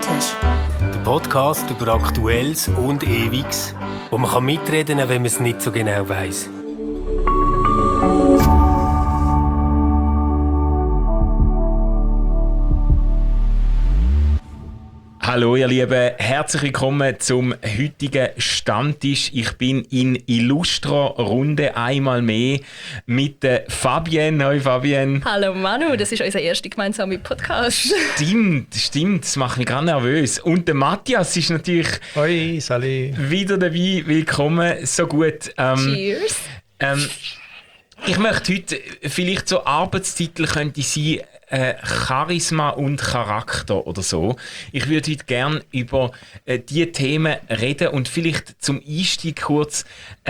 Stammtisch. Der Podcast über Aktuelles und Ewiges, wo man mitreden kann, wenn man es nicht so genau weiss. Hallo ihr Lieben, herzlich willkommen zum heutigen Stammtisch. Ich bin in illustrer Runde einmal mehr mit der Fabienne. Hallo Fabienne. Hallo Manu, das ist unser erster gemeinsamer Podcast. Stimmt, das macht mich gerade nervös. Und der Matthias ist natürlich Hoi, Sally. wieder dabei. Willkommen, so gut. Cheers. Ich möchte heute vielleicht so Arbeitstitel könnte sein, Charisma und Charakter oder so. Ich würde heute gerne über diese Themen reden und vielleicht zum Einstieg kurz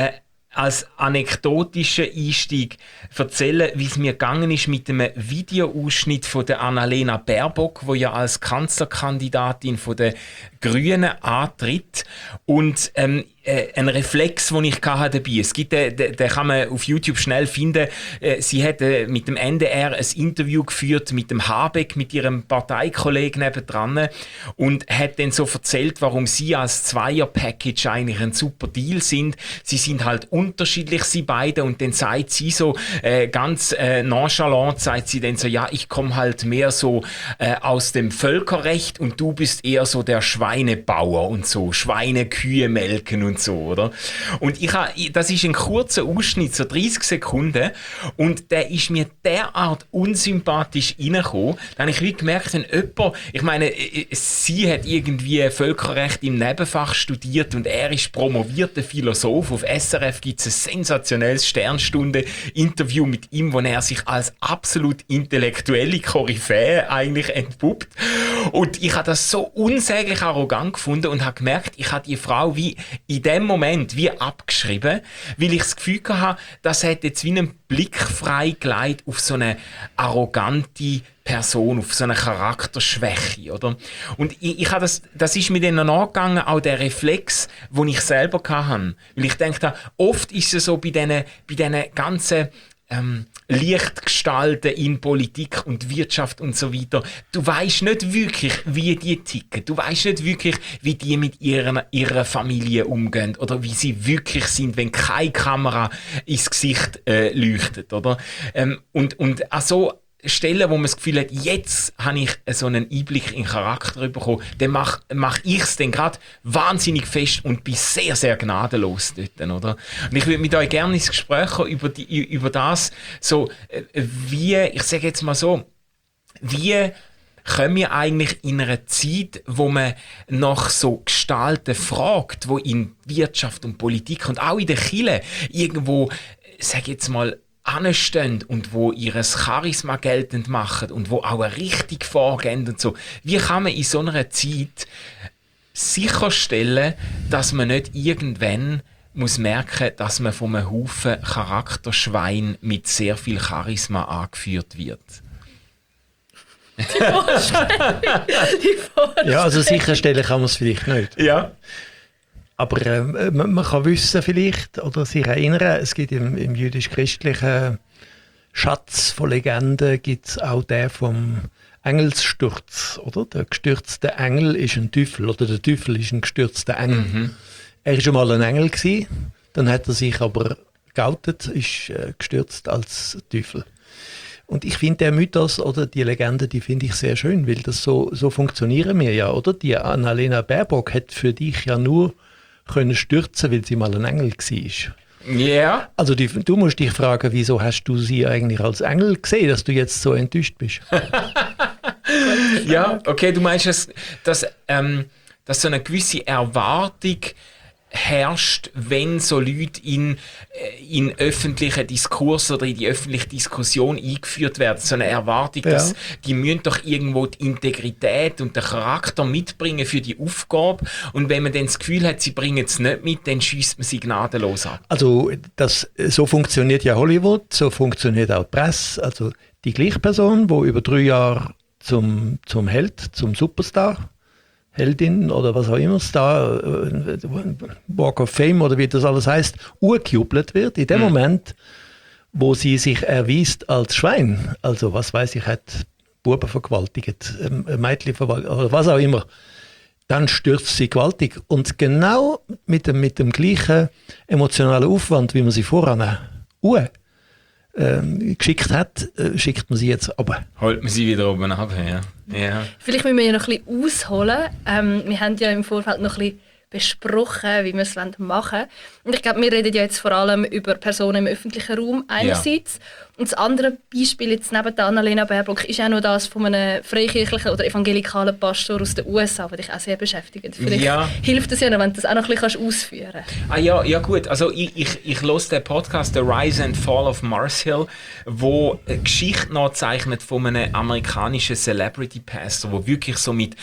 als anekdotischen Einstieg erzählen, wie es mir gegangen ist mit einem Videoausschnitt von der Annalena Baerbock, die ja als Kanzlerkandidatin von der Grünen antritt. Und ein Reflex, den ich hatte dabei. Es gibt, den kann man auf YouTube schnell finden. Sie hat mit dem NDR ein Interview geführt mit dem Habeck, mit ihrem Parteikollegen nebendran und hat dann so erzählt, warum sie als Zweier-Package eigentlich ein super Deal sind. Sie sind halt unterschiedlich, sie beide, und dann sagt sie so ganz nonchalant, sagt sie dann so, ja, ich komme halt mehr so aus dem Völkerrecht und du bist eher so der Schweinebauer und so, Schweine, Kühe melken und so, oder? Und das ist ein kurzer Ausschnitt, so 30 Sekunden, und der ist mir derart unsympathisch reingekommen, dann habe ich wie gemerkt, wenn jemand, ich meine, sie hat irgendwie Völkerrecht im Nebenfach studiert und er ist promovierter Philosoph. Auf SRF gibt es ein sensationelles Sternstunde-Interview mit ihm, wo er sich als absolut intellektuelle Koryphäe eigentlich entpuppt. Und ich habe das so unsäglich arrogant gefunden und habe gemerkt, ich habe die Frau wie in dem Moment wie abgeschrieben, weil ich das Gefühl hatte, das hat jetzt wie einen Blick freigelegt auf so eine arrogante Person, auf so eine Charakterschwäche, oder? Und ich habe das ist mir dann noch nachgegangen, auch der Reflex, den ich selber hatte. Weil ich denke, oft ist es so bei diesen ganzen Lichtgestalten in Politik und Wirtschaft und so weiter. Du weisst nicht wirklich, wie die ticken. Du weisst nicht wirklich, wie die mit ihrer Familie umgehen oder wie sie wirklich sind, wenn keine Kamera ins Gesicht leuchtet, oder? Und an so Stellen, wo man das Gefühl hat, jetzt habe ich so einen Einblick in den Charakter bekommen, dann mach ich es dann gerade wahnsinnig fest und bin sehr, sehr gnadenlos dort, oder? Und ich würde mit euch gerne ins Gespräch kommen über das, so, ich sage jetzt mal so, wie kommen wir eigentlich in einer Zeit, wo man nach so Gestalten fragt, wo in Wirtschaft und Politik und auch in der Kirche irgendwo, sage jetzt mal, anstehen und wo ihres Charisma geltend machen und wo auch eine Richtung vorgehen und so. Wie kann man in so einer Zeit sicherstellen, dass man nicht irgendwann muss merken, dass man von einem Haufen Charakterschwein mit sehr viel Charisma angeführt wird? Die Vorstellung. Ja, also sicherstellen kann man es vielleicht nicht. Ja. Aber man kann wissen vielleicht oder sich erinnern, es gibt im jüdisch-christlichen Schatz von Legenden gibt es auch den vom Engelssturz, oder? Der gestürzte Engel ist ein Teufel oder der Teufel ist ein gestürzter Engel. Mhm. Er war schon mal ein Engel gewesen, dann hat er sich aber geoutet, ist gestürzt als Teufel. Und ich finde der Mythos oder die Legende, die finde ich sehr schön, weil das so funktionieren wir ja, oder? Die Annalena Baerbock hat für dich ja nur können stürzen, weil sie mal ein Engel war. Ja. Yeah. Also du musst dich fragen, wieso hast du sie eigentlich als Engel gesehen, dass du jetzt so enttäuscht bist? Ja, okay, du meinst, dass so eine gewisse Erwartung herrscht, wenn so Leute in öffentlichen Diskurs oder in die öffentliche Diskussion eingeführt werden. So eine Erwartung, dass die müssen doch irgendwo die Integrität und den Charakter mitbringen für die Aufgabe. Und wenn man dann das Gefühl hat, sie bringen es nicht mit, dann schiesst man sie gnadenlos ab. Also so funktioniert ja Hollywood, so funktioniert auch die Presse. Also die gleiche Person, die über 3 Jahre zum Held, zum Superstar, Heldin oder was auch immer es da, Walk of Fame oder wie das alles heißt, urgejubelt wird, in dem Moment, wo sie sich erweist als Schwein, also was weiß ich, hat Buben vergewaltigt, Mädchen vergewaltigt oder was auch immer, dann stürzt sie gewaltig. Und genau mit dem gleichen emotionalen Aufwand, wie man sie voran geschickt hat, schickt man sie jetzt runter. Holt man sie wieder oben ab, ja. Ja. Vielleicht müssen wir ja noch ein bisschen ausholen. Wir haben ja im Vorfeld noch ein bisschen besprochen, wie wir es machen wollen. Und ich glaube, wir reden ja jetzt vor allem über Personen im öffentlichen Raum einerseits. Ja. Und das andere Beispiel jetzt neben der Annalena Baerbock ist auch noch das von einem freikirchlichen oder evangelikalen Pastor aus den USA, der dich auch sehr beschäftigt. Vielleicht hilft es ja noch, wenn du das auch noch ein bisschen ausführen kannst. Ja gut. Also ich höre den Podcast «The Rise and Fall of Mars Hill», wo eine Geschichte nachzeichnet von einem amerikanischen Celebrity Pastor, der wirklich so mit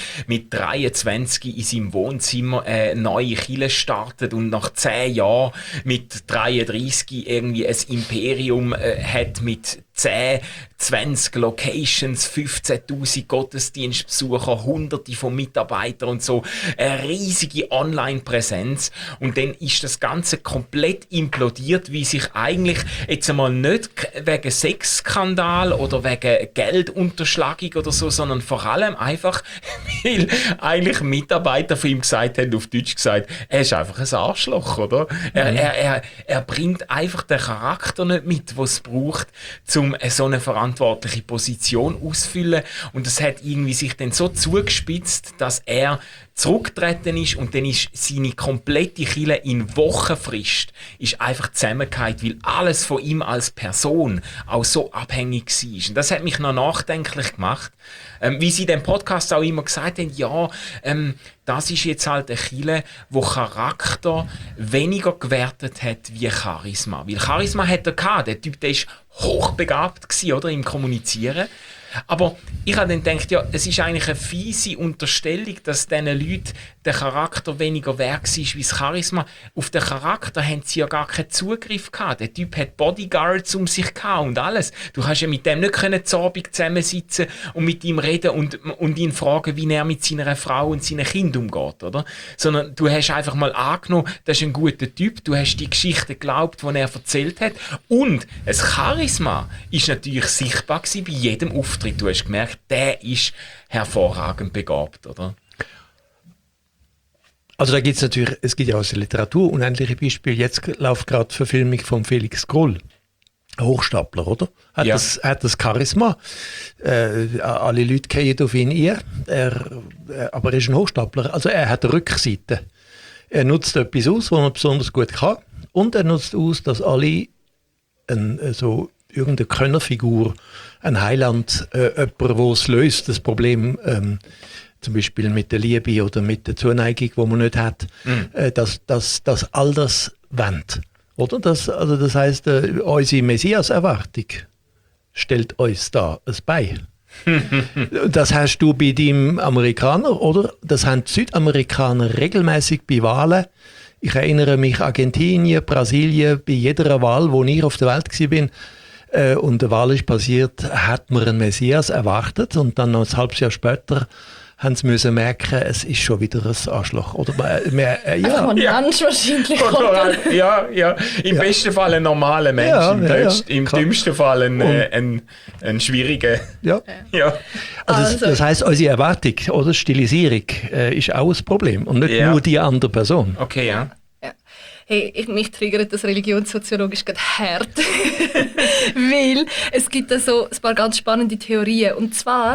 23 in seinem Wohnzimmer eine neue Kirche startet und nach 10 Jahren mit 33 irgendwie ein Imperium hat mit 10, 20 Locations, 15'000 Gottesdienstbesucher, hunderte von Mitarbeitern und so, eine riesige Online-Präsenz. Und dann ist das Ganze komplett implodiert, wie sich eigentlich jetzt einmal nicht wegen Sexskandal oder wegen Geldunterschlagung oder so, sondern vor allem einfach, weil eigentlich Mitarbeiter von ihm gesagt haben, auf Deutsch gesagt, er ist einfach ein Arschloch, oder? Er bringt einfach den Charakter nicht mit, den es braucht, um so eine verantwortliche Position auszufüllen. Und das hat irgendwie sich dann so zugespitzt, dass er zurückgetreten ist und dann ist seine komplette Kirche in Wochenfrist ist einfach zusammengefallen, weil alles von ihm als Person auch so abhängig war. Und das hat mich noch nachdenklich gemacht. Wie sie in dem Podcast auch immer gesagt haben, das ist jetzt halt eine Kirche, wo Charakter weniger gewertet hat wie Charisma. Weil Charisma hat er gehabt. Der Typ, der ist hochbegabt gewesen, oder, im Kommunizieren. Aber ich habe dann gedacht, ja, es ist eigentlich eine fiese Unterstellung, dass diesen Leuten der Charakter weniger wert war wie das Charisma. Auf den Charakter haben sie ja gar keinen Zugriff gehabt. Der Typ hat Bodyguards um sich gehabt und alles. Du kannst ja mit dem nicht zur Abend zusammensitzen und mit ihm reden und ihn fragen, wie er mit seiner Frau und seinen Kindern umgeht, oder? Sondern du hast einfach mal angenommen, das ist ein guter Typ, du hast die Geschichte geglaubt, die er erzählt hat. Und ein Charisma ist natürlich sichtbar gewesen bei jedem Auftritt. Du hast gemerkt, der ist hervorragend begabt, oder? Also da gibt's natürlich, es gibt ja aus der Literatur unendliche Beispiele. Jetzt läuft gerade die Verfilmung von Felix Groll. Hochstapler, oder? Hat das Charisma. Alle Leute gehen auf ihn ein. Aber er ist ein Hochstapler. Also er hat eine Rückseite. Er nutzt etwas aus, was er besonders gut kann. Und er nutzt aus, dass alle irgendeine Könnerfigur, ein Heiland, jemand, der es löst, das Problem, zum Beispiel mit der Liebe oder mit der Zuneigung, die man nicht hat, dass all das wendet. Oder? Das heisst, unsere Messias-Erwartung stellt uns da ein Bein. Das hast du bei deinem Amerikaner, oder? Das haben die Südamerikaner regelmäßig bei Wahlen. Ich erinnere mich, Argentinien, Brasilien, bei jeder Wahl, wo ich auf der Welt war, und eine Wahl ist passiert, hat man einen Messias erwartet und dann noch ein halbes Jahr später haben sie müssen merken, es ist schon wieder ein Arschloch. Oder ein Mensch wahrscheinlich. Ja. Im besten Fall ein normaler Mensch, im dümmsten Fall ein schwieriger. Ja. Also das heisst, unsere Erwartung oder Stilisierung ist auch ein Problem und nicht nur die andere Person. Okay, ja. Hey, mich triggert das religionssoziologisch gerade hart. Weil es gibt da so ein paar ganz spannende Theorien. Und zwar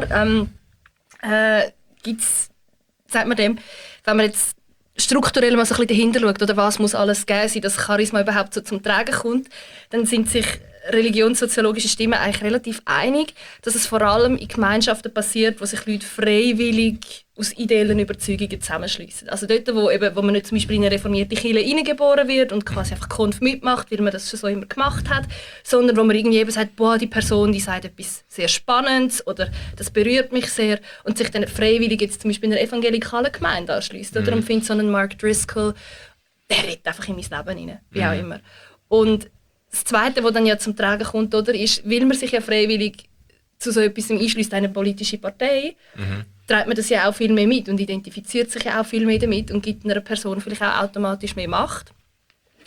gibt's, sagt man dem, wenn man jetzt strukturell mal so ein bisschen dahinter schaut, oder was muss alles geben sein, dass Charisma überhaupt so zum Tragen kommt, dann sind sich religionssoziologische Stimmen eigentlich relativ einig, dass es vor allem in Gemeinschaften passiert, wo sich Leute freiwillig aus ideellen Überzeugungen zusammenschliessen. Also dort, wo man nicht zum Beispiel in eine reformierte Kirche hineingeboren wird und quasi einfach Konf mitmacht, weil man das schon so immer gemacht hat, sondern wo man irgendwie eben sagt, boah, die Person, die sagt etwas sehr Spannendes oder das berührt mich sehr und sich dann freiwillig jetzt zum Beispiel in einer evangelikalen Gemeinde anschliesst. Oder findet so einen Mark Driscoll, der redet einfach in mein Leben hinein, wie auch immer. Und das Zweite, was dann ja zum Tragen kommt, oder, ist, weil man sich ja freiwillig zu so etwas einschließt, eine politische Partei, trägt man das ja auch viel mehr mit und identifiziert sich ja auch viel mehr damit und gibt einer Person vielleicht auch automatisch mehr Macht.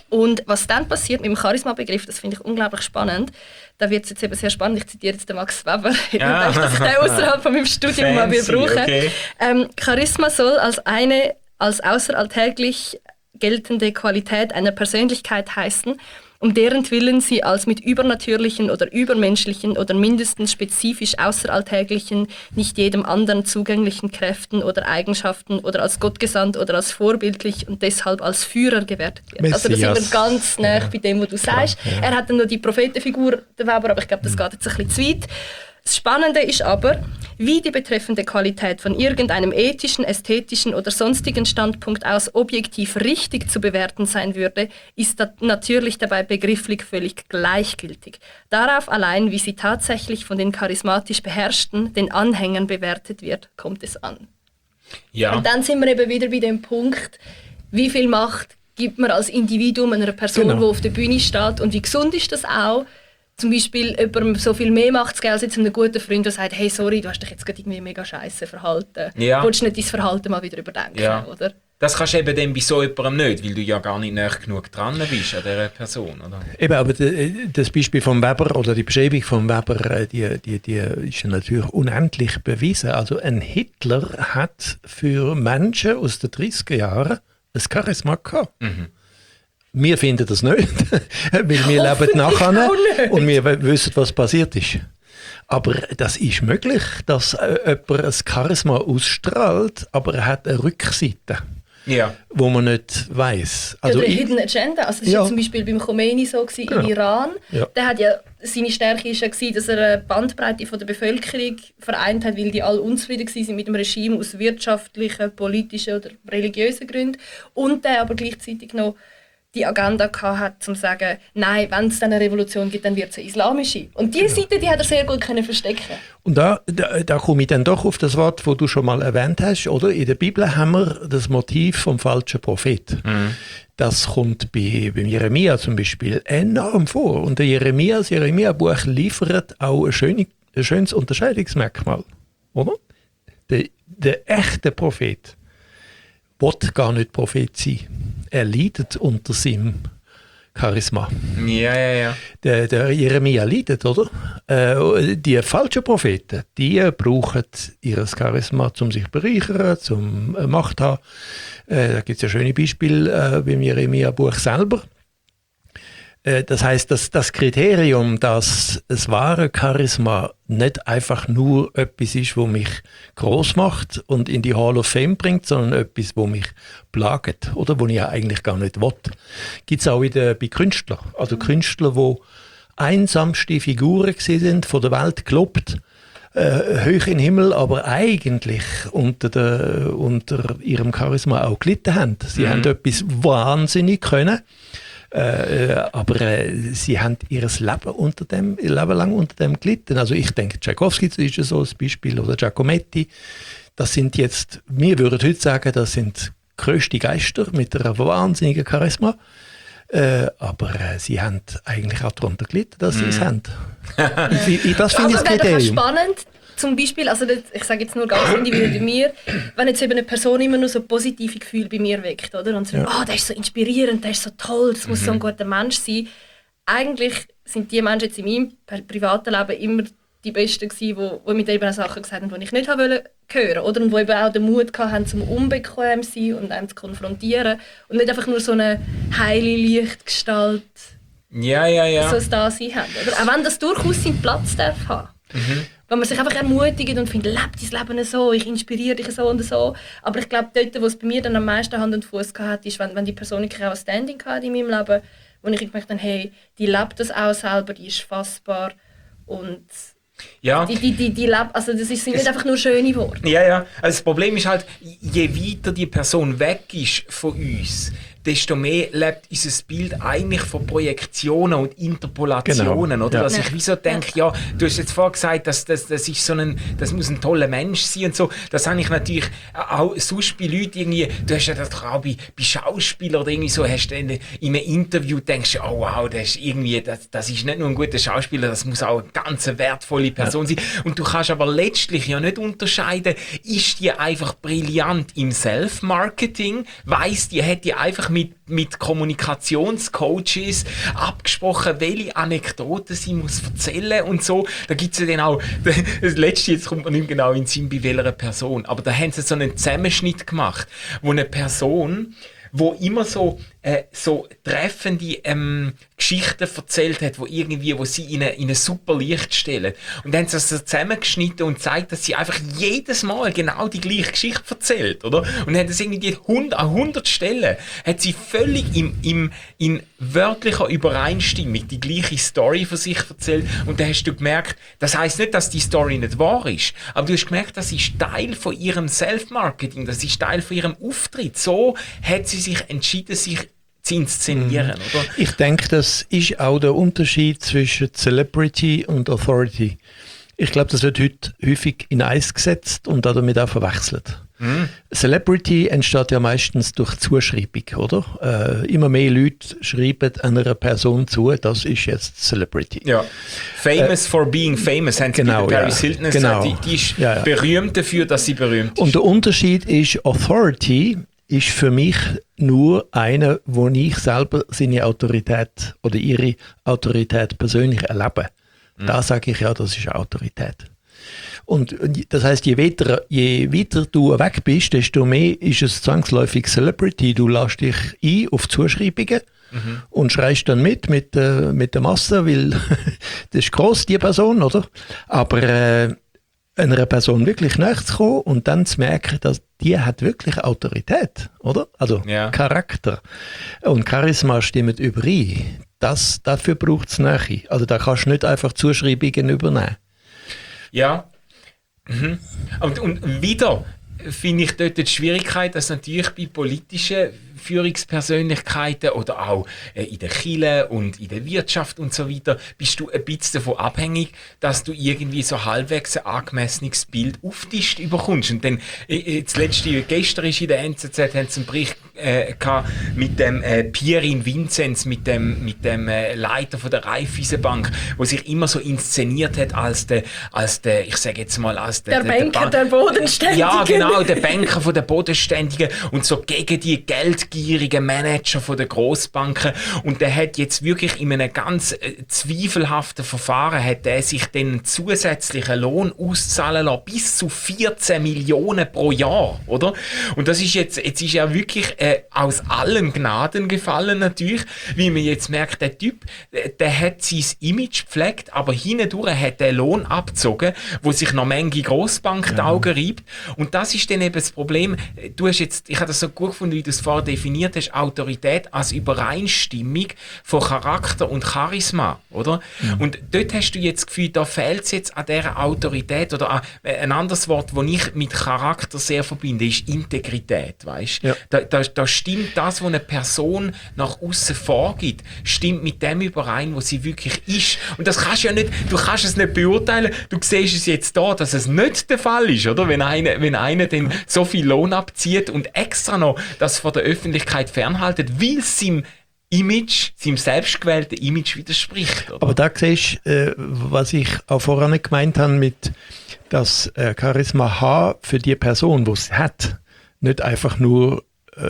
Und was dann passiert mit dem Charisma-Begriff, das finde ich unglaublich spannend. Da wird es jetzt eben sehr spannend. Ich zitiere jetzt den Max Weber. Ich denke, dass ich den außerhalb von meinem Studium mal brauchen. Okay. Charisma soll als eine als außeralltäglich geltende Qualität einer Persönlichkeit heißen, um deren Willen sie als mit übernatürlichen oder übermenschlichen oder mindestens spezifisch außeralltäglichen, nicht jedem anderen zugänglichen Kräften oder Eigenschaften oder als gottgesandt oder als vorbildlich und deshalb als Führer gewertet wird. Messias. Also da sind wir ganz nah bei dem, was du sagst. Ja. Er hat dann noch die Prophetenfigur, der Weber, aber ich glaube, das geht jetzt ein bisschen zu weit. Das Spannende ist aber, wie die betreffende Qualität von irgendeinem ethischen, ästhetischen oder sonstigen Standpunkt aus objektiv richtig zu bewerten sein würde, ist natürlich dabei begrifflich völlig gleichgültig. Darauf allein, wie sie tatsächlich von den charismatisch Beherrschten, den Anhängern bewertet wird, kommt es an. Ja. Und dann sind wir eben wieder bei dem Punkt, wie viel Macht gibt man als Individuum einer Person, die auf der Bühne steht, und wie gesund ist das auch? Zum Beispiel jemandem so viel mehr Macht zu geben als jetzt einem guten Freund, der sagt, hey, sorry, du hast dich jetzt gerade irgendwie mega scheiße verhalten. Ja. Willst du nicht dein Verhalten mal wieder überdenken, oder? Das kannst du eben dann bei so jemandem nicht, weil du ja gar nicht nah genug dran bist an dieser Person, oder? Eben, aber das Beispiel von Weber oder die Beschreibung von Weber, die ist natürlich unendlich bewiesen. Also ein Hitler hat für Menschen aus den 30er Jahren ein Charisma gehabt. Mhm. Wir finden das nicht, weil wir leben nachher und wir wissen, was passiert ist. Aber das ist möglich, dass jemand ein Charisma ausstrahlt, aber er hat eine Rückseite, wo man nicht weiss. Also eine Hidden Agenda. Also das war zum Beispiel beim Khomeini so im Iran. Ja. Der hat ja, seine Stärke war ja, dass er eine Bandbreite von der Bevölkerung vereint hat, weil die alle unzufrieden waren mit dem Regime aus wirtschaftlichen, politischen oder religiösen Gründen. Und der aber gleichzeitig noch die Agenda hatte, um zu sagen, nein, wenn es eine Revolution gibt, dann wird es eine islamische. Und diese Seite, die hat er sehr gut verstecken. Und da komme ich dann doch auf das Wort, das du schon mal erwähnt hast, oder? In der Bibel haben wir das Motiv vom falschen Prophet. Mhm. Das kommt bei Jeremia zum Beispiel enorm vor. Und das Jeremia-Buch liefert auch ein schönes Unterscheidungsmerkmal, oder? Der echte Prophet will gar nicht Prophet sein. Er leidet unter seinem Charisma. Ja. Der Jeremia leidet, oder? Die falschen Propheten, die brauchen ihr Charisma, um sich zu bereichern, um Macht zu haben. Da gibt es ja schöne Beispiele beim Jeremia-Buch selber. Das heisst, dass das Kriterium, dass das wahre Charisma nicht einfach nur etwas ist, das mich gross macht und in die Hall of Fame bringt, sondern etwas, das mich plagt, oder wo ich ja eigentlich gar nicht will. Gibt es auch bei Künstlern. Also Künstler, die einsamste Figuren sind, von der Welt gelobt, hoch in den Himmel, aber eigentlich unter ihrem Charisma auch gelitten haben. Sie haben etwas wahnsinnig können. Aber sie haben ihr Leben lang unter dem gelitten. Also ich denke, Tchaikovsky ist so ein Beispiel, oder Giacometti. Das sind jetzt, wir würden heute sagen, das sind grösste Geister mit einer wahnsinnigen Charisma. Aber sie haben eigentlich auch darunter gelitten, dass sie es haben. Das finde ich das Kriterium. Spannend. Zum Beispiel, also ich sage jetzt nur ganz individuell bei mir, wenn jetzt eben eine Person immer nur so positive Gefühle bei mir weckt, oder? Und so, der ist so inspirierend, der ist so toll, das muss so ein guter Mensch sein. Eigentlich sind die Menschen jetzt in meinem privaten Leben immer die Besten gewesen, die mir eben auch Sachen gesagt haben, die ich nicht hören wollte, oder? Und die eben auch den Mut hatten, zum unbequem zu sein und einem zu konfrontieren. Und nicht einfach nur so eine heile Lichtgestalt so ein Dasein haben. Oder? Auch wenn das durchaus seinen Platz darf haben. Wenn man sich einfach ermutigt und findet, lebt dein Leben so, ich inspiriere dich so und so. Aber ich glaube, dort, wo es bei mir dann am meisten Hand und Fuß hatte, ist, wenn die Person auch ein Standing hatte in meinem Leben, wo ich gemerkt habe, hey, die lebt das auch selber, die ist fassbar und die lebt, also das sind nicht einfach nur schöne Worte. Ja. Also das Problem ist halt, je weiter die Person weg ist von uns, desto mehr lebt unser Bild eigentlich von Projektionen und Interpolationen, oder? Dass ich wieso denke, du hast jetzt vorher gesagt, das ist das muss ein toller Mensch sein und so. Das habe ich natürlich auch sonst bei Leuten irgendwie, du hast ja das auch bei Schauspielern oder irgendwie so, hast du in einem Interview denkst, oh wow, das ist nicht nur ein guter Schauspieler, das muss auch eine ganz wertvolle Person sein. Und du kannst aber letztlich ja nicht unterscheiden, ist die einfach brillant im Self-Marketing, weiss die, hat die einfach mit Kommunikationscoaches abgesprochen, welche Anekdoten sie muss erzählen und so. Da gibt es ja dann auch, das letzte, jetzt kommt man nicht genau in den Sinn, bei welcher Person, aber da haben sie so einen Zusammenschnitt gemacht, wo eine Person, wo immer so treffende Geschichten erzählt hat, wo sie in ein super Licht stellen. Und dann haben sie das so zusammengeschnitten und zeigt, dass sie einfach jedes Mal genau die gleiche Geschichte erzählt, oder? Und dann hat das irgendwie an 100 Stellen, hat sie völlig in wörtlicher Übereinstimmung die gleiche Story von sich erzählt. Und dann hast du gemerkt, das heisst nicht, dass die Story nicht wahr ist, aber du hast gemerkt, das ist Teil von ihrem Self-Marketing, das ist Teil von ihrem Auftritt. So hat sie sich entschieden, sich zu inszenieren, oder? Ich denke, das ist auch der Unterschied zwischen Celebrity und Authority. Ich glaube, das wird heute häufig in eins gesetzt und damit auch verwechselt. Celebrity entsteht ja meistens durch Zuschreibung, oder? Immer mehr Leute schreiben einer Person zu, das ist jetzt Celebrity. Ja. Famous for being famous, haben sie bei Paris Hilton gesagt. Die ist berühmt dafür, dass sie berühmt ist. Und der Unterschied ist, Authority ist für mich nur einer, wo ich selber seine Autorität oder ihre Autorität persönlich erlebe. Da sage ich ja, das ist Autorität. Und das heisst, je weiter du weg bist, desto mehr ist es zwangsläufig Celebrity. Du lässt dich ein auf Zuschreibungen und schreist dann mit der Masse, weil das ist gross, die Person, oder? Aber einer Person wirklich nahe zu kommen und dann zu merken, dass die hat wirklich Autorität, oder? Also Charakter und Charisma stimmen überein. Dafür braucht es Nähe. Also da kannst du nicht einfach Zuschreibungen übernehmen. Ja. Und wieder finde ich dort die Schwierigkeit, dass natürlich bei politischen Führungspersönlichkeiten oder auch in der Kirche und in der Wirtschaft und so weiter, bist du ein bisschen davon abhängig, dass du irgendwie so halbwegs ein angemessenes Bild auftischt überkommst. Und dann, gestern ist in der NZZ, haben sie einen Bericht gehabt mit dem Pierin Vinzenz, mit dem Leiter von der Raiffeisenbank, wo sich immer so inszeniert hat als der ich sage jetzt mal, als der Banker der Bodenständigen. Ja, genau, der Banker von der Bodenständigen und so gegen die geldgierigen Manager von der Grossbanken. Und der hat jetzt wirklich in einem ganz zweifelhaften Verfahren hat der sich den zusätzlichen Lohn auszahlen lassen, bis zu 14 Millionen pro Jahr, oder? Und das ist jetzt ist er wirklich aus allen Gnaden gefallen natürlich, wie man jetzt merkt, der Typ, der hat sein Image gepflegt, aber hindurch hat der Lohn abgezogen, wo sich noch manche Grossbank die Augen reibt. Und das ist dann eben das Problem. Du hast jetzt, ich habe das so gut gefunden, wie du es vorher definiert hast, Autorität als Übereinstimmung von Charakter und Charisma, oder? Und dort hast du jetzt das Gefühl, da fehlt es jetzt an dieser Autorität oder an, ein anderes Wort, das ich mit Charakter sehr verbinde, ist Integrität, weißt? Ja. Da stimmt das, was eine Person nach außen vorgibt, stimmt mit dem überein, was sie wirklich ist. Und das kannst du ja nicht, du kannst es nicht beurteilen, du siehst es jetzt da, dass es nicht der Fall ist, oder? Wenn einer dann so viel Lohn abzieht und extra noch das von der Öffentlichkeit fernhaltet, weil es seinem Image, seinem selbstgewählten Image widerspricht. Oder? Aber da siehst du, was ich auch voran gemeint habe, mit das Charisma haben für die Person, die es hat, nicht einfach nur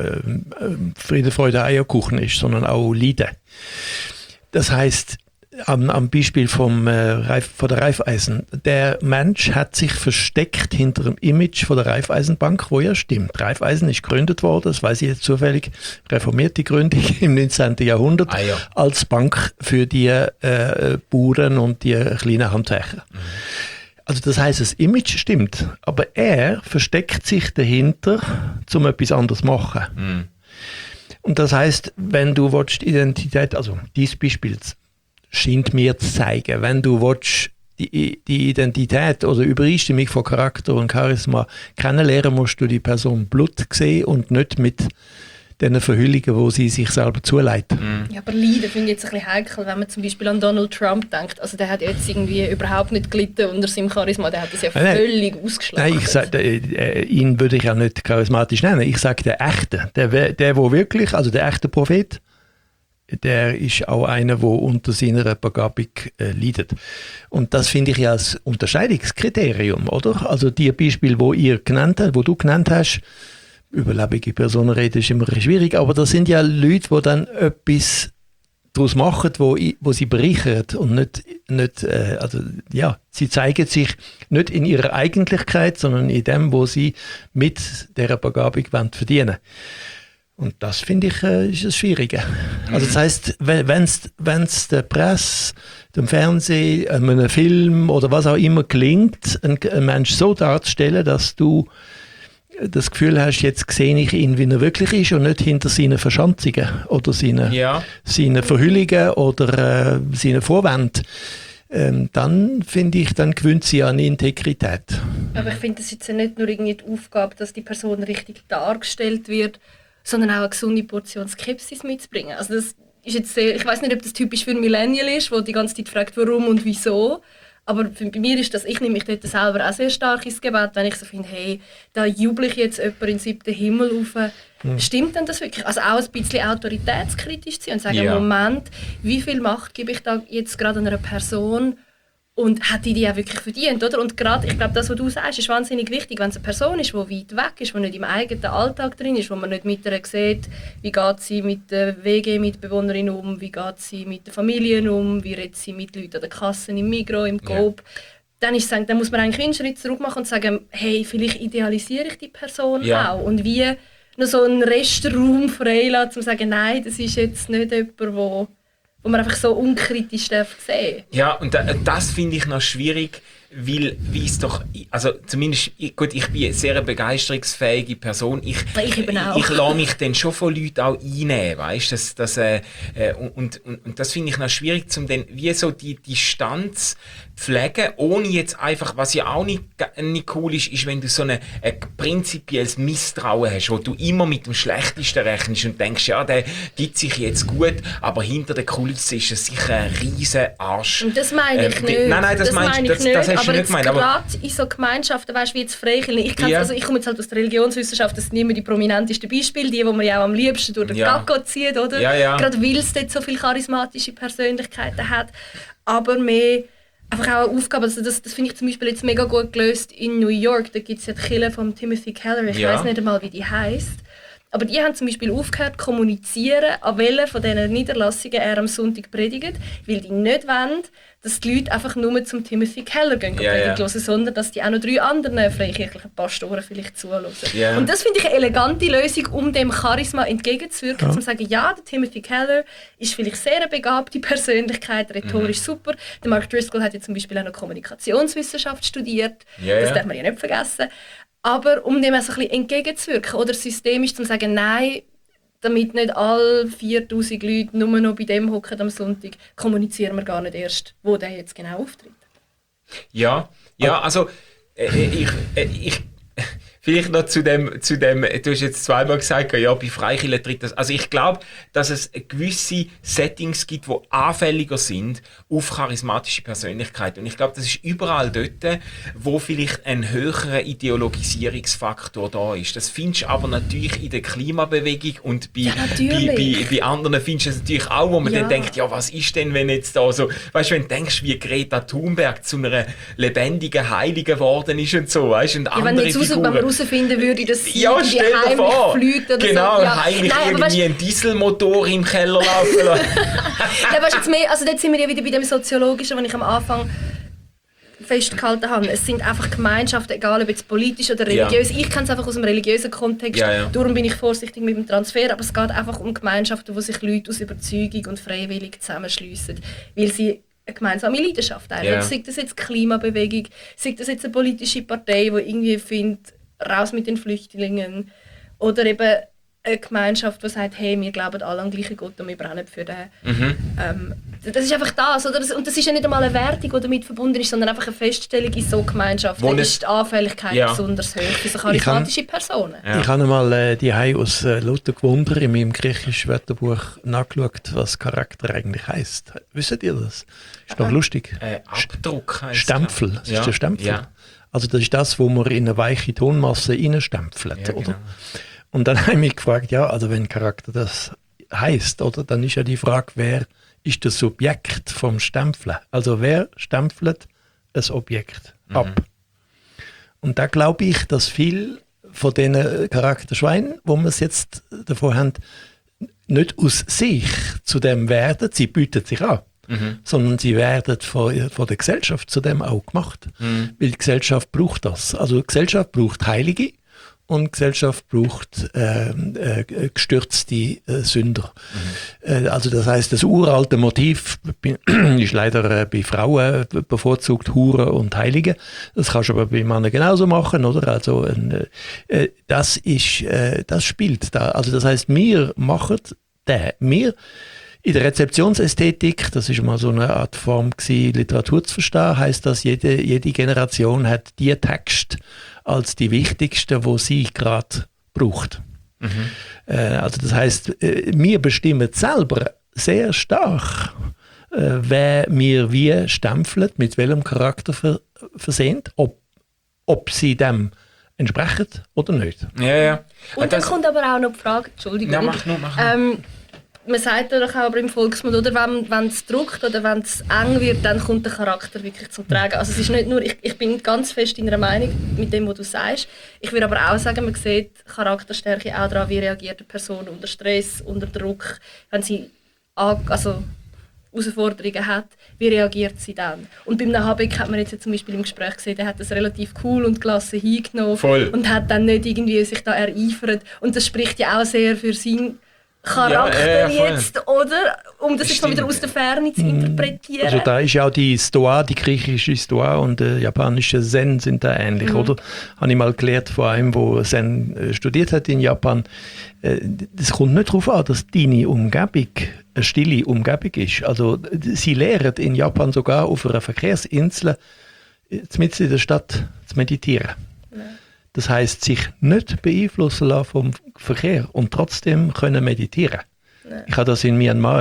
Friede, Freude, Eierkuchen ist, sondern auch Leiden. Das heisst, am Beispiel von der Raiffeisen, der Mensch hat sich versteckt hinter dem Image von der Raiffeisenbank, wo ja stimmt. Raiffeisen ist gegründet worden, das weiß ich jetzt zufällig, reformierte Gründung im 19. Jahrhundert als Bank für die Bauern und die kleinen Handwerker. Also das heisst, das Image stimmt, aber er versteckt sich dahinter, um etwas anderes zu machen. Und das heisst, wenn du willst, Identität, also dieses Beispiel scheint mir zu zeigen, wenn du willst, die Identität oder Übereinstimmung von Charakter und Charisma kennenlernen, musst du die Person Blut sehen und nicht mit den Verhüllungen, die sie sich selber zuleitet. Ja, aber Leiden finde ich jetzt ein bisschen heikel, wenn man zum Beispiel an Donald Trump denkt. Also der hat jetzt irgendwie überhaupt nicht gelitten unter seinem Charisma, der hat das ja völlig ausgeschlachtet. Nein, ich sage, ihn würde ich ja nicht charismatisch nennen. Ich sage der Echte, der wo wirklich, also der echte Prophet, der ist auch einer, der unter seiner Begabung leidet. Und das finde ich ja als Unterscheidungskriterium, oder? Also die Beispiele, wo du genannt hast, über lebende Personen reden ist immer ein bisschen schwierig, aber das sind ja Leute, die dann etwas daraus machen, wo sie bereichern und sie zeigen sich nicht in ihrer Eigentlichkeit, sondern in dem, wo sie mit dieser Begabung verdienen wollen. Und das finde ich ist das Schwierige. Also das heisst, wenn es der Presse, dem Fernsehen, einem Film oder was auch immer gelingt, einen Menschen so darzustellen, dass du das Gefühl hast, jetzt sehe ich ihn, wie er wirklich ist und nicht hinter seinen Verschanzungen oder seinen Verhüllungen oder seinen Vorwänden. Dann finde ich, dann gewinnt sie an Integrität. Aber ich finde, das ist jetzt nicht nur irgendwie die Aufgabe, dass die Person richtig dargestellt wird, sondern auch eine gesunde Portion Skepsis mitzubringen. Also das ist jetzt sehr, ich weiß nicht, ob das typisch für ein Millennial ist, der die ganze Zeit fragt, warum und wieso. Aber bei mir ist das, ich nehme mich dort selber auch sehr stark ins Gebet, wenn ich so finde, hey, da jubel ich jetzt jemanden in den 7. Himmel rauf. Stimmt denn das wirklich? Also auch ein bisschen autoritätskritisch zu sein und sagen, Moment, wie viel Macht gebe ich da jetzt gerade einer Person und hat die auch wirklich verdient, oder? Und gerade, ich glaube, das, was du sagst, ist wahnsinnig wichtig, wenn es eine Person ist, die weit weg ist, die nicht im eigenen Alltag drin ist, wo man nicht mit ihr sieht, wie geht sie mit der WG-Mitbewohnerin um, wie geht sie mit den Familien um, wie redet sie mit Leuten an der Kasse, im Migros, im Coop. Dann muss man eigentlich einen Schritt zurück machen und sagen, hey, vielleicht idealisiere ich die Person auch. Und wie noch so einen Restraum freilassen, um zu sagen, nein, das ist jetzt nicht jemand, wo man einfach so unkritisch sehen darf. Ja, und das finde ich noch schwierig, weil es doch, also zumindest, gut, ich bin eine sehr begeisterungsfähige Person. Ich lasse mich dann schon von Leuten auch einnehmen, weißt du? Und das finde ich noch schwierig, um dann wie so die Distanz pflegen, ohne jetzt einfach, was ja auch nicht cool ist, wenn du so ein prinzipielles Misstrauen hast, wo du immer mit dem Schlechtesten rechnest und denkst, ja, der gibt sich jetzt gut, aber hinter der Kulisse ist es sicher ein riesen Arsch. Und das meine ich nicht. Nein, das hast du nicht gemeint. Aber gerade in so Gemeinschaften, weißt du, wie jetzt Freikirchen, ich komme jetzt halt aus der Religionswissenschaft, das sind immer die prominentesten Beispiele, die man ja auch am liebsten durch den Gacko zieht, oder? Ja. Gerade weil es dort so viele charismatische Persönlichkeiten hat, aber mehr einfach auch eine Aufgabe, also das finde ich zum Beispiel jetzt mega gut gelöst in New York, da gibt es ja die Kirche von Timothy Keller, ich weiß nicht einmal, wie die heisst. Aber die haben zum Beispiel aufgehört zu kommunizieren, an welchen von diesen Niederlassungen er am Sonntag predigt, weil die nicht wollen, dass die Leute einfach nur zum Timothy Keller gehen hören, sondern dass die auch noch 3 anderen freikirchlichen Pastoren vielleicht zuhören. Und das finde ich eine elegante Lösung, um dem Charisma entgegenzuwirken, zu sagen, ja, der Timothy Keller ist vielleicht sehr eine begabte Persönlichkeit, rhetorisch super. Der Mark Driscoll hat ja zum Beispiel auch noch Kommunikationswissenschaft studiert, das darf man ja nicht vergessen. Aber um dem also ein bisschen entgegenzuwirken oder systemisch zu sagen, nein, damit nicht alle 4000 Leute nur noch bei dem hocken am Sonntag, kommunizieren wir gar nicht erst, wo der jetzt genau auftritt. Ja, also ich vielleicht noch zu dem, du hast jetzt zweimal gesagt, ja, bei Freikirchen tritt das. Also ich glaube, dass es gewisse Settings gibt, die anfälliger sind auf charismatische Persönlichkeiten. Und ich glaube, das ist überall dort, wo vielleicht ein höherer Ideologisierungsfaktor da ist. Das findest du aber natürlich in der Klimabewegung und bei anderen findest du es natürlich auch, wo man dann denkt, ja, was ist denn, wenn jetzt da so, weißt du, wenn du denkst, wie Greta Thunberg zu einer lebendigen Heiligen geworden ist und so, weißt du, und andere Figuren. Herausfinden würde, dass sie die heimlich fliegt oder so. Heimlich irgendwie einen Dieselmotor im Keller laufen lassen. Also dort sind wir ja wieder bei dem Soziologischen, was ich am Anfang festgehalten habe. Es sind einfach Gemeinschaften, egal ob jetzt politisch oder religiös. Ich kenne es einfach aus dem religiösen Kontext. Darum bin ich vorsichtig mit dem Transfer. Aber es geht einfach um Gemeinschaften, wo sich Leute aus Überzeugung und freiwillig zusammenschliessen, weil sie eine gemeinsame Leidenschaft haben. Sei das jetzt Klimabewegung, sei das jetzt eine politische Partei, die irgendwie findet, raus mit den Flüchtlingen. Oder eben eine Gemeinschaft, die sagt, hey, wir glauben alle an den gleichen Gott und wir brennen für den. Das ist einfach das, oder? Und das ist ja nicht einmal eine Wertung, die damit verbunden ist, sondern einfach eine Feststellung in so Gemeinschaft. Da ist die Anfälligkeit besonders hoch für so charismatische Personen. Ich habe einmal die aus lauter Gewunder in meinem griechischen Wörterbuch nachgeschaut, was Charakter eigentlich heisst. Wisst ihr das? Ist doch lustig. Abdruck heisst Stempel. Das ist der Stempel. Ja. Also das ist das, wo man in eine weiche Tonmasse reinstempelt, oder? Genau. Und dann habe ich mich gefragt, ja, also wenn Charakter das heisst, oder, dann ist ja die Frage, wer ist das Subjekt vom Stempeln? Also wer stempelt ein Objekt ab? Und da glaube ich, dass viel von diesen Charakterschweinen, wo wir es jetzt davon haben, nicht aus sich zu dem werden, sie bieten sich an, sondern sie werden von der Gesellschaft zu dem auch gemacht. Weil die Gesellschaft braucht das. Also die Gesellschaft braucht Heilige und die Gesellschaft braucht gestürzte Sünder. Also das heißt, das uralte Motiv ist leider bei Frauen bevorzugt Huren und Heilige. Das kannst du aber bei Männern genauso machen, oder? Also das spielt da. Also das heißt, wir machen wir in der Rezeptionsästhetik, das ist mal so eine Art Form gewesen, Literatur zu verstehen, heißt das, jede Generation hat die Texte als die wichtigsten, wo sie gerade braucht. Also das heißt, wir bestimmen selber sehr stark, wer wir wie stempeln, mit welchem Charakter versehen, ob sie dem entsprechen oder nicht. Ja. Und dann kommt aber auch noch die Frage, Entschuldigung. Ja, mach nur. Man sagt ja doch auch im Volksmund, oder wenn es druckt oder wenn es eng wird, dann kommt der Charakter wirklich zum Tragen. Also es ist nicht nur, ich bin ganz fest in einer Meinung mit dem, was du sagst. Ich würde aber auch sagen, man sieht Charakterstärke auch daran, wie reagiert eine Person unter Stress, unter Druck, wenn sie Herausforderungen hat, wie reagiert sie dann? Und beim Habeck hat man jetzt zum Beispiel im Gespräch gesehen, der hat das relativ cool und gelassen hingenommen. Voll. Und hat dann nicht irgendwie sich da ereifert. Und das spricht ja auch sehr für seinen Charakter jetzt, oder? Um das jetzt mal wieder aus der Ferne zu interpretieren. Also da ist ja auch die Stoa, die griechische Stoa und der japanische Zen sind da ähnlich, oder? Habe ich mal gelernt von einem, der Zen studiert hat in Japan. Das kommt nicht darauf an, dass deine Umgebung eine stille Umgebung ist. Also sie lehren in Japan sogar auf einer Verkehrsinsel mitten in der Stadt zu meditieren. Ja. Das heisst, sich nicht beeinflussen lassen vom Verkehr und trotzdem können meditieren. Ja. Ich habe das in Myanmar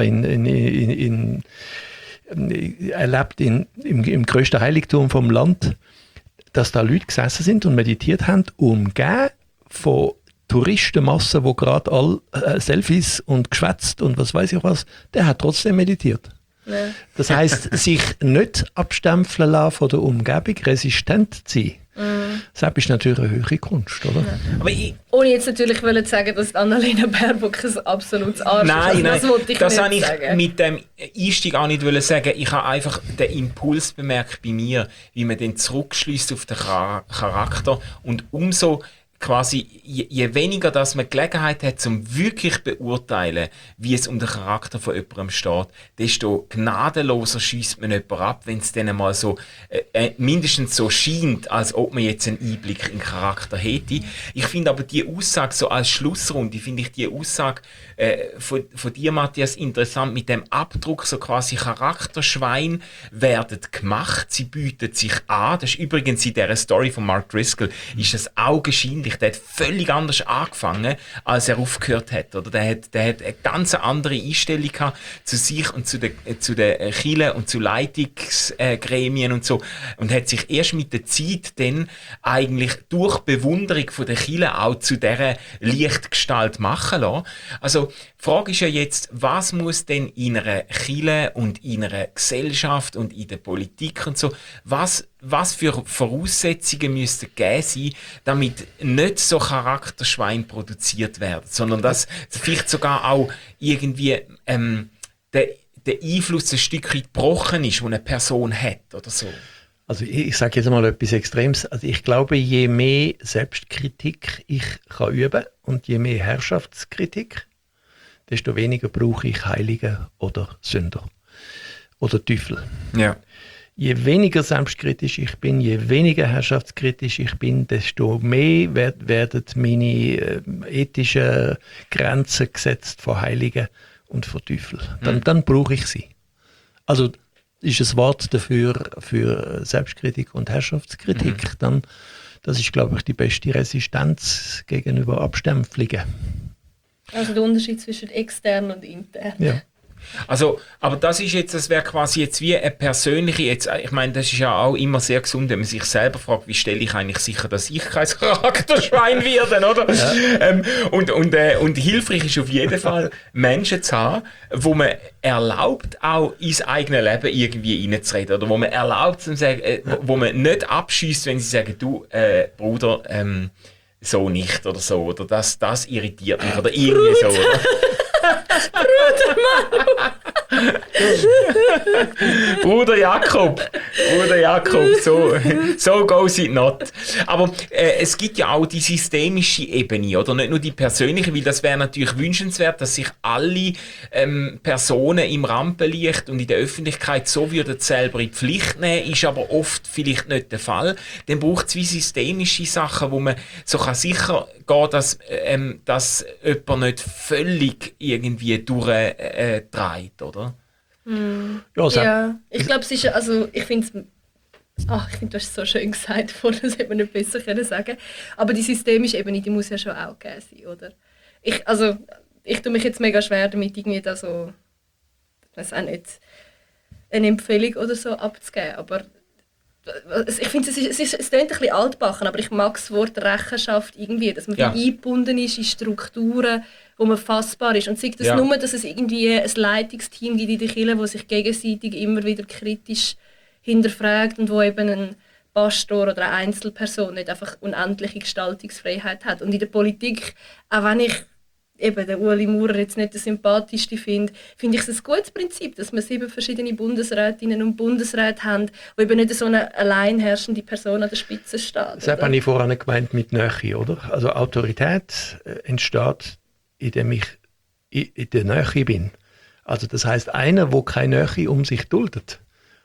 erlebt, im grössten Heiligtum vom Land, dass da Leute gesessen sind und meditiert haben, umgeben von Touristenmassen, die gerade alle Selfies und geschwätzt und was weiß ich was, der hat trotzdem meditiert. Ja. Das heisst, sich nicht abstempeln lassen von der Umgebung, resistent zu sein. Das ist natürlich eine höhere Kunst, oder? Ja. Aber ohne jetzt natürlich zu sagen, dass Annalena Baerbock ein absolutes Arsch ist. Nein, das wollte ich das nicht sagen. Ich mit dem Einstieg auch nicht sagen. Ich habe einfach den Impuls bemerkt bei mir, wie man den zurückschließt auf den Charakter und umso quasi, je weniger dass man Gelegenheit hat, um wirklich beurteilen, wie es um den Charakter von jemandem steht, desto gnadenloser schiesst man jemanden ab, wenn es dann mal so mindestens so scheint, als ob man jetzt einen Einblick in den Charakter hätte. Ich finde aber die Aussage so als Schlussrunde, finde ich die Aussage von dir, Matthias, interessant, mit dem Abdruck, so quasi Charakterschwein werden gemacht, sie bieten sich an. Das ist übrigens in dieser Story von Mark Driscoll, ist das augenscheinlich, der hat völlig anders angefangen, als er aufgehört hat. Oder der hat eine ganz andere Einstellung gehabt zu sich und zu den Kirchen und zu Leitungsgremien und so. Und hat sich erst mit der Zeit dann eigentlich durch Bewunderung von der Kirche auch zu dieser Lichtgestalt machen lassen. Also, die Frage ist ja jetzt, was muss denn in einer Kirche und in einer Gesellschaft und in der Politik und so, was für Voraussetzungen müssten gegeben sein, damit nicht so Charakterschwein produziert werden, sondern dass vielleicht sogar auch irgendwie der Einfluss ein Stück weit gebrochen ist, den eine Person hat oder so. Also ich sage jetzt mal etwas Extremes. Also ich glaube, je mehr Selbstkritik ich kann üben und je mehr Herrschaftskritik, desto weniger brauche ich Heilige oder Sünder oder Teufel. Ja. Je weniger selbstkritisch ich bin, je weniger herrschaftskritisch ich bin, desto mehr werden meine ethischen Grenzen gesetzt von Heiligen und von Teufel. Dann brauche ich sie. Also ist ein Wort dafür für Selbstkritik und Herrschaftskritik. Dann, das ist, glaube ich, die beste Resistenz gegenüber Abstempelungen. Also der Unterschied zwischen extern und intern. Ja. Also, aber das wäre quasi jetzt wie eine persönliche, ich meine, das ist ja auch immer sehr gesund, wenn man sich selber fragt, wie stelle ich eigentlich sicher, dass ich kein Charakterschwein werde, oder? Ja. Und hilfreich ist auf jeden Fall, Menschen zu haben, wo man erlaubt, auch ins eigene Leben irgendwie reinzureden, oder wo man erlaubt, wo man nicht abschießt, wenn sie sagen, du, Bruder, so nicht oder so, oder das irritiert mich oder irgendwie so. Oder? Bruder Jakob, so goes it not. Aber es gibt ja auch die systemische Ebene, oder nicht nur die persönliche, weil das wäre natürlich wünschenswert, dass sich alle Personen im Rampenlicht und in der Öffentlichkeit so würden selber in die Pflicht nehmen, ist aber oft vielleicht nicht der Fall. Dann braucht es wie systemische Sachen, wo man so kann sicher gehen, dass jemand nicht völlig irgendwie durchdreht, oder? Ja, ich glaube, es ist, also ich finde, du hast es so schön gesagt, das hätte man nicht besser können sagen. Aber die systemische Ebene, die muss ja schon auch gegeben sein, oder? Ich tue mich jetzt mega schwer damit, irgendwie da so, ich weiß auch nicht, eine Empfehlung oder so abzugeben, aber ich finde, es klingt ein bisschen altbacken, aber ich mag das Wort Rechenschaft irgendwie, dass man eingebunden ist in Strukturen, wo man fassbar ist. Und sei das nur, dass es irgendwie ein Leitungsteam gibt in der Kirche, das sich gegenseitig immer wieder kritisch hinterfragt und wo eben ein Pastor oder eine Einzelperson nicht einfach unendliche Gestaltungsfreiheit hat. Und in der Politik, auch wenn ich eben den Ueli Maurer jetzt nicht der sympathischste finde ich es ein gutes Prinzip, dass wir 7 verschiedene Bundesrätinnen und Bundesräte haben, wo eben nicht so eine allein herrschende Person an der Spitze steht. Das habe ich vorhin gemeint mit Nähe, oder? Also Autorität entsteht, indem ich in der Nähe bin. Also das heisst, einer, der keine Nähe um sich duldet,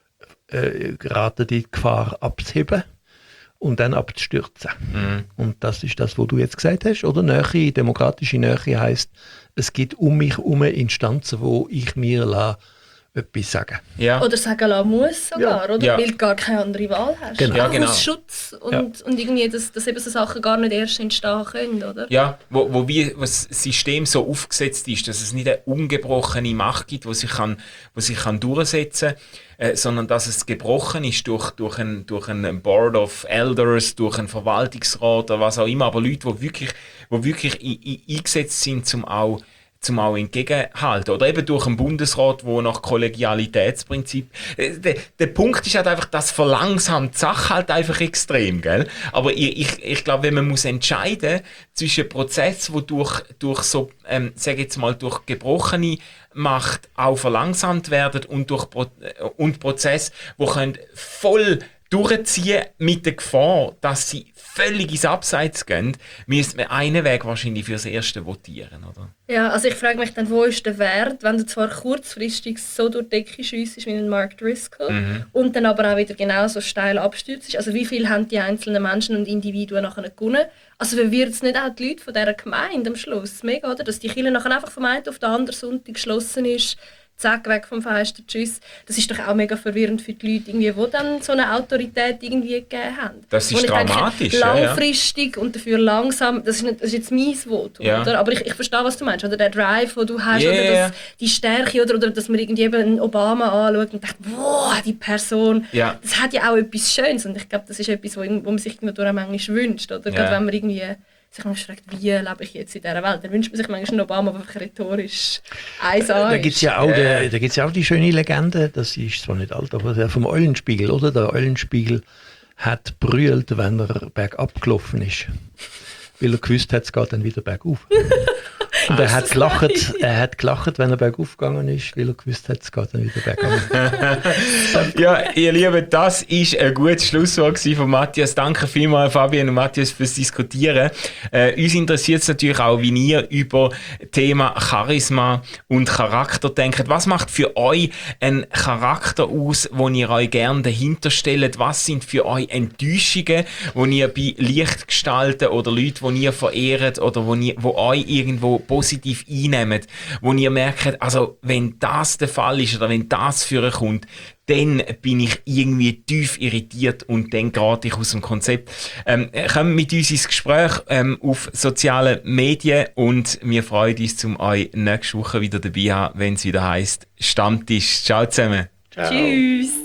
gerate die Gefahr abzuheben und dann abzustürzen. Und das ist das, was du jetzt gesagt hast, oder? Nähe, demokratische Nähe heisst, es gibt um mich herum Instanzen, wo ich mir etwas sagen. Ja. Oder sagen lassen muss sogar, oder? Ja. Weil du gar keine andere Wahl hast. Genau. Ja, genau. Aus Schutz und irgendwie, dass eben so Sachen gar nicht erst entstehen können, oder? Ja, wo das System so aufgesetzt ist, dass es nicht eine ungebrochene Macht gibt, die sich kann durchsetzen kann, sondern dass es gebrochen ist durch ein Board of Elders, durch einen Verwaltungsrat oder was auch immer, aber Leute, die wirklich eingesetzt sind, zum auch entgegenhalten. Oder eben durch einen Bundesrat, der nach Kollegialitätsprinzip... Der Punkt ist halt einfach, das verlangsamt die Sache halt einfach extrem, gell? Aber ich glaube, wenn man muss entscheiden zwischen Prozessen, die durch so, sag jetzt mal, durch gebrochene Macht auch verlangsamt werden und Prozesse, die können voll durchziehen mit der Gefahr, dass sie völlig ins Abseits gehen, müsste man einen Weg wahrscheinlich fürs Erste votieren, oder? Ja, also ich frage mich dann, wo ist der Wert, wenn du zwar kurzfristig so durch die Decke schiessest wie ein Mark Driscoll und dann aber auch wieder genauso steil abstürzt. Also wie viel haben die einzelnen Menschen und Individuen nachher gewonnen? Also verwirrt es nicht auch die Leute von dieser Gemeinde am Schluss? Mega, oder? Dass die Kirche nachher einfach vom einen auf den anderen Sonntag geschlossen ist, zack, weg vom Fenster, tschüss. Das ist doch auch mega verwirrend für die Leute, irgendwie, die dann so eine Autorität irgendwie gegeben haben. Das ist dramatisch, denke, langfristig und dafür langsam, das ist jetzt mein Votum, oder? Aber ich verstehe, was du meinst, oder der Drive, den du hast, oder die Stärke, oder dass man irgendwie eben einen Obama anschaut und denkt, wow, die Person, das hat ja auch etwas Schönes und ich glaube, das ist etwas, wo man sich manchmal wünscht, oder? Gerade wenn man irgendwie sich manchmal fragt, wie lebe ich jetzt in dieser Welt? Dann wünscht man sich manchmal einen Obama, der einfach rhetorisch 1A Da gibt es ja auch die schöne Legende, das ist zwar nicht alt, aber der vom Eulenspiegel, oder? Der Eulenspiegel hat brüllt, wenn er bergab gelaufen ist. Weil er gewusst hat, es geht dann wieder bergauf. Und er hat gelacht, wenn er bergauf gegangen ist, weil er gewusst hat, es geht dann wieder bergauf. Ja, ihr Lieben, das war ein gutes Schlusswort von Matthias. Danke vielmals, Fabian und Matthias, fürs Diskutieren. Uns interessiert es natürlich auch, wie ihr über Thema Charisma und Charakter denkt. Was macht für euch einen Charakter aus, wo ihr euch gerne dahinter stellt? Was sind für euch Enttäuschungen, die ihr bei Lichtgestalten oder Leuten, die ihr verehrt oder wo euch irgendwo positiv einnehmt, wo ihr merkt, also wenn das der Fall ist oder wenn das vorkommt, dann bin ich irgendwie tief irritiert und dann gerate ich aus dem Konzept. Kommt mit uns ins Gespräch auf sozialen Medien und wir freuen uns, euch nächste Woche wieder dabei zu haben, wenn es wieder heisst Stammtisch. Ciao zusammen. Ciao. Tschüss.